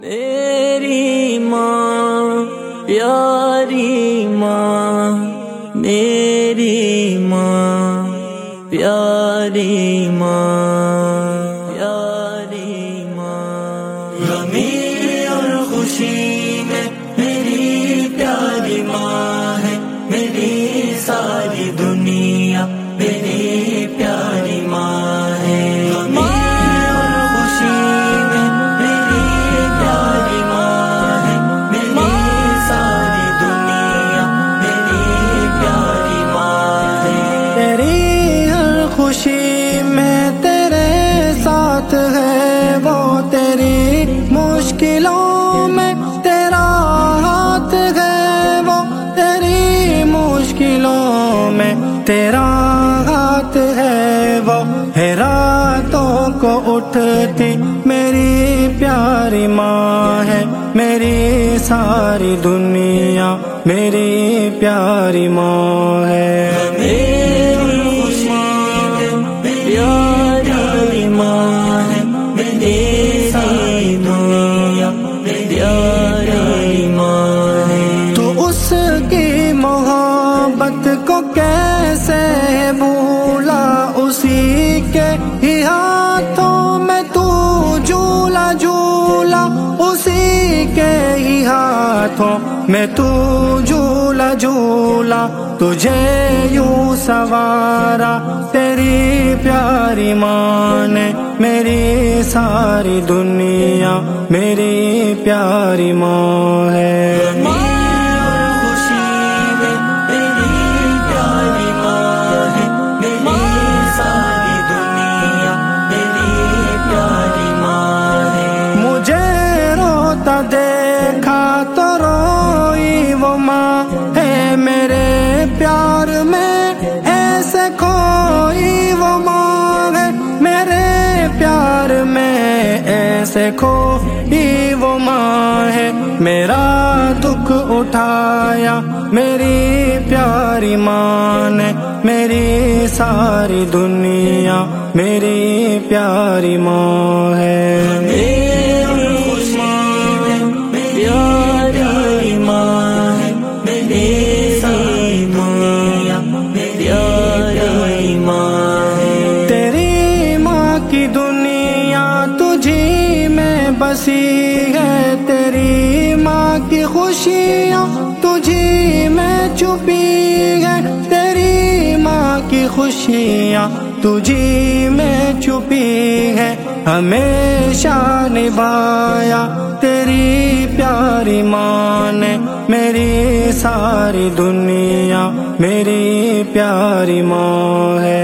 میری ماں پیاری ماں، میری ماں پیاری ماں، پیاری ماں، غمی اور خوشی میں میری پیاری ماں ہے، میری ساری دنیا میری پیاری ماں ہے۔ خوشی میں تیرے ساتھ ہے وہ، تیری مشکلوں میں تیرا ہاتھ ہے وہ، تیری مشکلوں میں تیرا ہاتھ ہے وہ، ہے راتوں کو اٹھتی میری پیاری ماں ہے، میری ساری دنیا میری پیاری ماں ہے۔ پیاری ماں ہے، میری ساری دنیا پیاری ماں ہے۔ تو اس کی محبت کو کیسے بھولا، اسی کے ہی ہاتھوں میں تو جھولا جھولا، اسی کے ہی ہاتھوں میں تو جھولا جھولا، تجھے یوں سوارا تیری پیاری ماں نے، میری ساری دنیا میری پیاری ماں ہے۔ دیکھا تو روئی وہ ماں ہے، میرے پیار میں ایسے کھوئی وہ ماں ہے، میرے پیار میں ایسے کھوئی وہ ماں ہے، میرا دکھ اٹھایا میری پیاری ماں نے، میری ساری دنیا میری پیاری ماں ہے۔ پیاری ماں ہے، میری ساری دنیا پیاری ماں ہے۔ تیری ماں کی دنیا تجھی میں بسی ہے، تیری ماں کی خوشیاں تجھی میں چھپی ہے، تیری ماں کی خوشیاں تجھی میں چھپی ہے، ہمیشہ نبھایا تیری پیاری ماں نے، میری ساری دنیا میری پیاری ماں ہے۔